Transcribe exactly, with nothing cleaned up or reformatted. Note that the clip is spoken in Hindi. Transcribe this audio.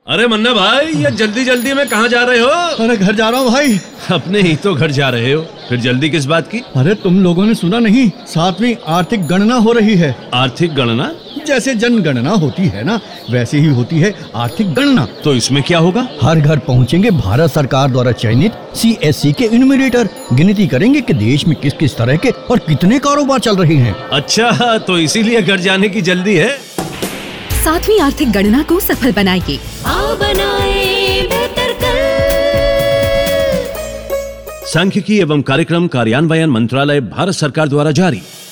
अरे मन्ना भाई, ये जल्दी जल्दी में कहाँ जा रहे हो? अरे घर जा रहा हूँ भाई। अपने ही तो घर जा रहे हो, फिर जल्दी किस बात की? अरे तुम लोगों ने सुना नहीं, सातवीं आर्थिक गणना हो रही है। आर्थिक गणना? जैसे जनगणना होती है ना, वैसे ही होती है आर्थिक गणना। तो इसमें क्या होगा? हर घर पहुँचेंगे भारत सरकार द्वारा चयनित सी एस सी के इन्यूमरेटर, गिनती करेंगे कि देश में किस किस तरह के और कितने कारोबार चल रहे हैं। अच्छा, तो इसीलिए घर जाने की जल्दी है। सातवीं आर्थिक गणना को सफल बनाइए। आओ बनाए बेहतर कल। सांख्यिकी एवं कार्यक्रम कार्यान्वयन मंत्रालय, भारत सरकार द्वारा जारी।